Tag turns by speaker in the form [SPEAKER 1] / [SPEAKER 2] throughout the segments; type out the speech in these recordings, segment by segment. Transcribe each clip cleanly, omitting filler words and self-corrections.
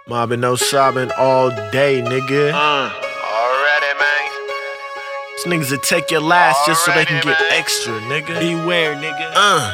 [SPEAKER 1] Mobbing, no sobbing all day, nigga.
[SPEAKER 2] Already, man.
[SPEAKER 1] These niggas that take your last just so they can get extra, nigga. Beware, nigga.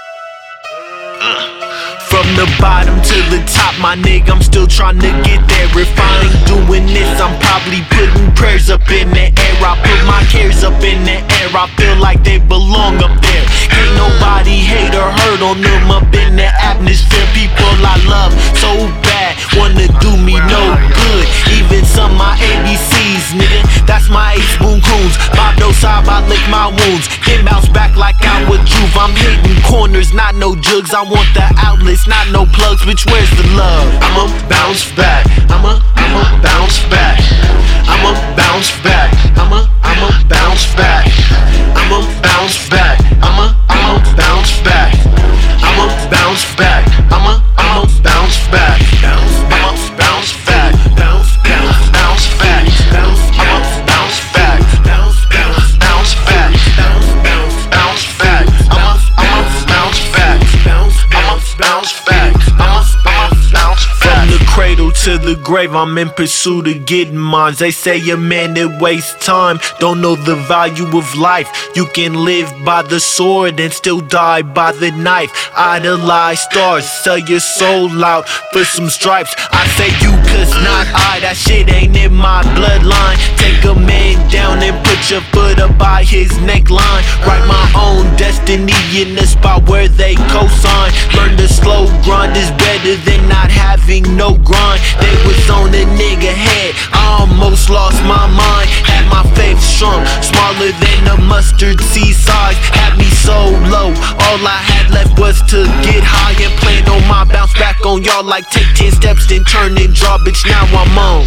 [SPEAKER 1] From the bottom to the top, my nigga, I'm still trying to get there. If I ain't doing this, I'm probably putting prayers up in the air. I put my cares up in the air, I feel like they belong up there. Ain't nobody hate or hurt on them up in the atmosphere. People I love so bad, wanna do me no good. Even some my ABCs, nigga, that's my ace boom coons. Bob no side, I lick my wounds, then bounce back like I was Juve. I'm hitting corners, not no jugs. I want the outlets, not no plugs, bitch, where's the love? I'ma bounce back, I'ma bounce back, I'ma bounce back, I'ma bounce back, I'ma bounce back, I'ma bounce back, I'ma bounce back, I'ma bounce back, I'ma bounce back, bounce back, I'ma bounce back, bounce back, bounce back, I'ma bounce back, I'ma bounce back, from the cradle to the grave, I'm in pursuit of getting mines. They say a man that wastes time don't know the value of life. You can live by the sword and still die by the knife. Idolize stars, sell your soul out for some stripes. I say you cause not I, that shit ain't in my bloodline. Take a man down and put your foot up by his neckline. Write my own destiny in the spot where they cosign. Learn the slow grind is better than not having no grind. They was on a nigga head, I almost lost my mind. Had my faith strong, smaller than a mustard seed size. Had me so low, all I had left was to get high and plan on my bounce back on y'all. Like take 10 steps then turn and draw, bitch, now I'm on.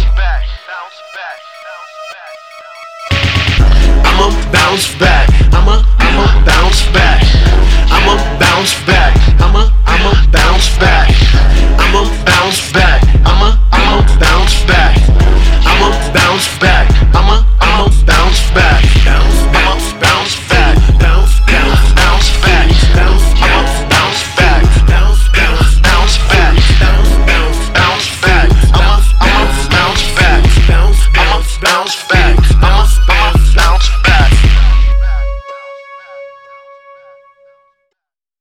[SPEAKER 1] I'ma bounce back, I'ma bounce back, I'ma bounce back, I'ma bounce back, I'ma bounce back, I'ma bounce back, I'ma bounce back,